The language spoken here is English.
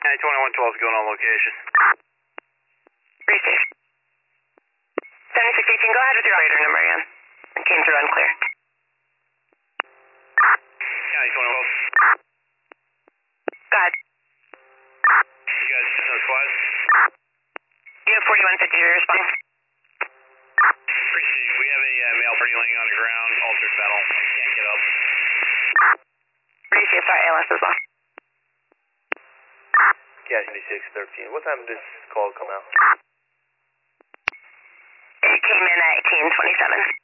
2112 is going on location. Receive. 7618, go ahead with your radar number again. It came through unclear. County 2112. Go ahead. You guys just no squad? You have 4150 response. Receive. We have a male party laying on the ground, altered metal. Can't get up. Receive, sorry, ALS as well. Yeah, 7613. What time did this call come out? It came in at 1827.